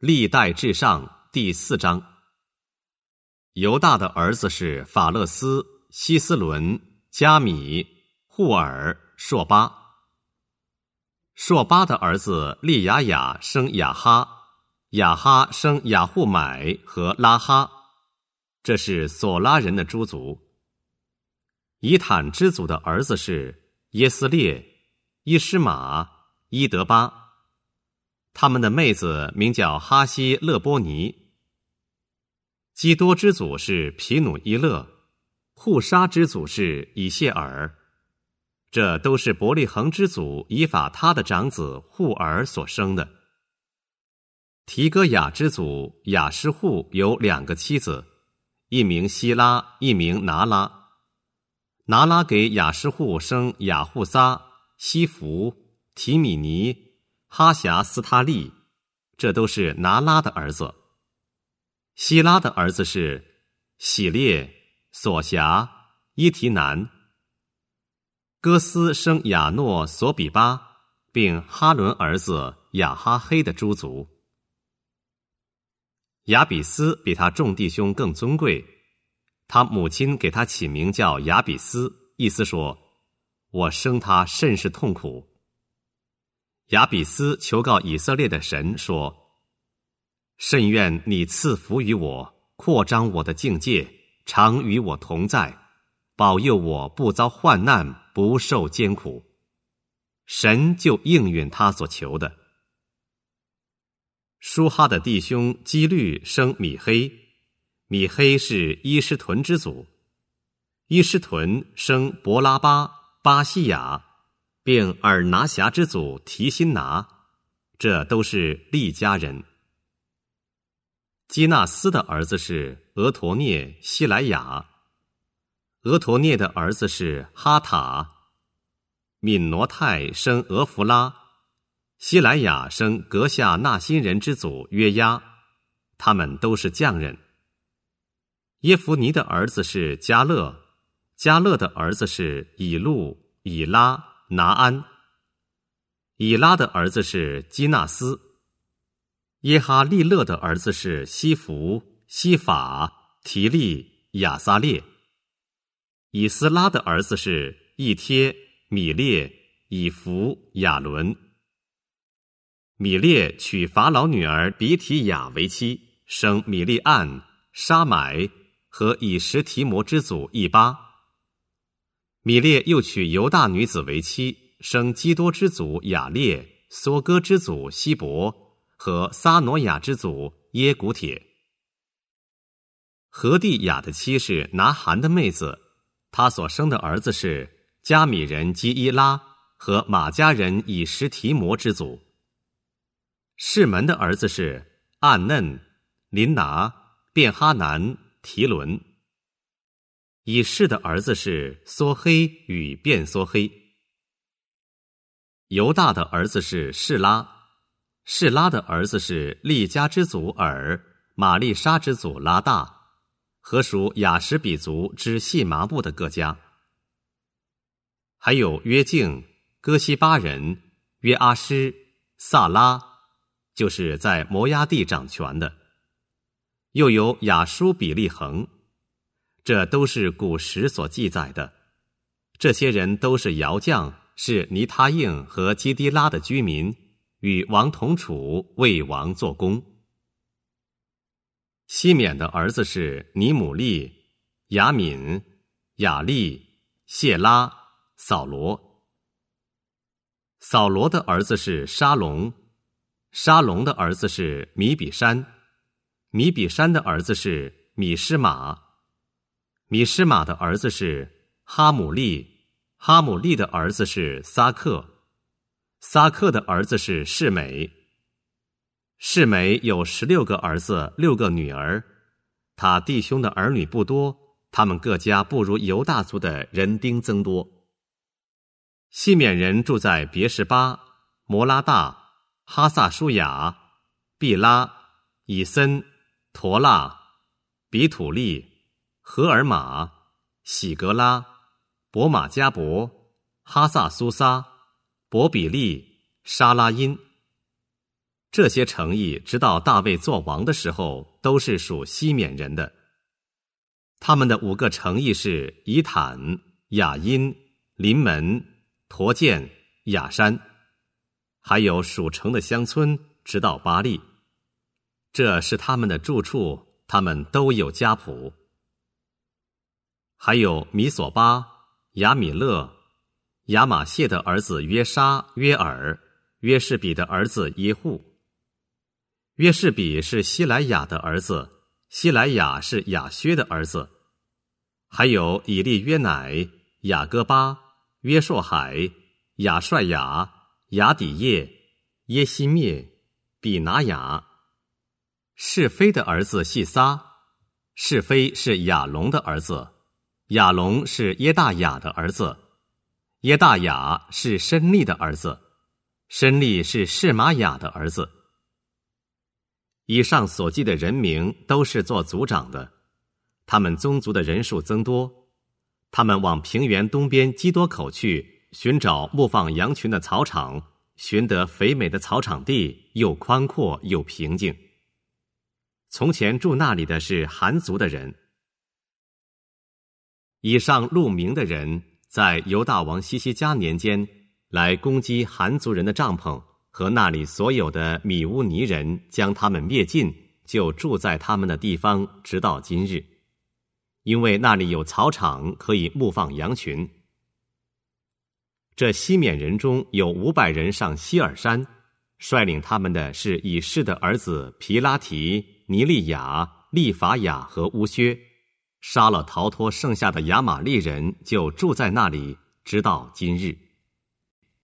历代志上第4章。犹大的儿子是法勒斯、希斯伦、加米、户尔、朔巴。朔巴的儿子利雅雅生雅哈，雅哈生雅户买和拉哈，这是索拉人的诸族。以坦之族的儿子是耶斯列、伊施玛、伊德巴。他们的妹子名叫哈希勒波尼。基多之祖是皮努伊勒，户沙之祖是以谢尔，这都是伯利恒之祖以法他的长子户尔所生的。提戈雅之祖雅施户有2个妻子，一名希拉，一名拿拉。拿拉给雅施户生雅户撒、西弗、提米尼、哈辖斯他利，这都是拿拉的儿子。希拉的儿子是喜列、索辖、伊提南。哥斯生亚诺索比巴，并哈伦儿子亚哈黑的诸族。亚比斯比他众弟兄更尊贵，他母亲给他起名叫亚比斯，意思说我生他甚是痛苦。亚比斯求告以色列的神说，甚愿你赐福于我，扩张我的境界，常与我同在，保佑我不遭患难，不受艰苦。神就应允他所求的。舒哈的弟兄基律生米黑，米黑是伊施屯之祖。伊施屯生伯拉巴、巴西雅，并尔拿辖之祖提辛拿，这都是利家人。基纳斯的儿子是俄陀涅、希莱雅。俄陀涅的儿子是哈塔。敏挪泰生俄弗拉，希莱雅生格夏纳辛人之祖约押，他们都是匠人。耶弗尼的儿子是迦勒，迦勒的儿子是以路、以拉、拿安。以拉的儿子是基纳斯。耶哈利勒的儿子是西弗、西法、提利、亚撒列。以斯拉的儿子是以帖、米列、以弗、亚伦。米列娶法老女儿比提雅为妻，生米利暗、沙买和以实提摩之祖以巴。米列又娶犹大女子为妻，生基多之祖雅列、梭哥之祖希伯和撒挪亚之祖耶古铁。何地雅的妻是拿韩的妹子，他所生的儿子是加米人基伊拉和马加人以实提摩之祖。士门的儿子是暗嫩、林拿、便哈南、提伦。以士的儿子是梭黑与便梭黑。犹大的儿子是示拉，示拉的儿子是利家之祖尔、玛丽莎之祖拉大和属雅什比族之细麻布的各家。还有约敬、哥西巴人、约阿施、萨拉，就是在摩押地掌权的。又有亚舒比利恒，这都是古时所记载的。这些人都是窑匠，是尼他应和基迪拉的居民，与王同处，为王做工。西缅的儿子是尼姆利、雅敏、雅利、谢拉、扫罗。扫罗的儿子是沙龙，沙龙的儿子是米比山，米比山的儿子是米施玛，米施玛的儿子是哈姆利，哈姆利的儿子是撒克，撒克的儿子是示美。示美有16个儿子6个女儿，他弟兄的儿女不多，他们各家不如犹大族的人丁增多。西缅人住在别什巴、摩拉大、哈萨舒雅、毕拉、以森、陀拉、比土利、荷尔玛、喜格拉、伯马加伯、哈萨苏撒、伯比利、沙拉因。 这些城邑直到大卫做王的时候，都是属西缅人的。他们的5个城邑是以坦、雅因、临门、陀剑、雅山，还有属城的乡村，直到巴利。这是他们的住处，他们都有家谱。还有米索巴、亚米勒、亚玛谢的儿子约沙、约尔、约士比的儿子耶户。约士比是希莱亚的儿子，希莱亚是亚薛的儿子。还有以利约乃、雅各巴、约朔海、亚帅雅、雅底叶、耶西灭、比拿雅。是非的儿子细撒，是非是亚龙的儿子，亚龙是耶大雅的儿子，耶大雅是申利的儿子，申利是示玛雅的儿子。以上所记的人名都是做族长的，他们宗族的人数增多，他们往平原东边基多口去，寻找牧放羊群的草场，寻得肥美的草场地，又宽阔又平静。从前住那里的是韩族的人。以上录名的人在犹大王西西家年间来攻击韩族人的帐篷，和那里所有的米乌尼人，将他们灭尽，就住在他们的地方，直到今日。因为那里有草场，可以牧放羊群。这西缅人中有500人上希尔山，率领他们的是以示的儿子皮拉提、尼利亚、利法雅和乌薛，杀了逃脱剩下的亚玛利人，就住在那里，直到今日。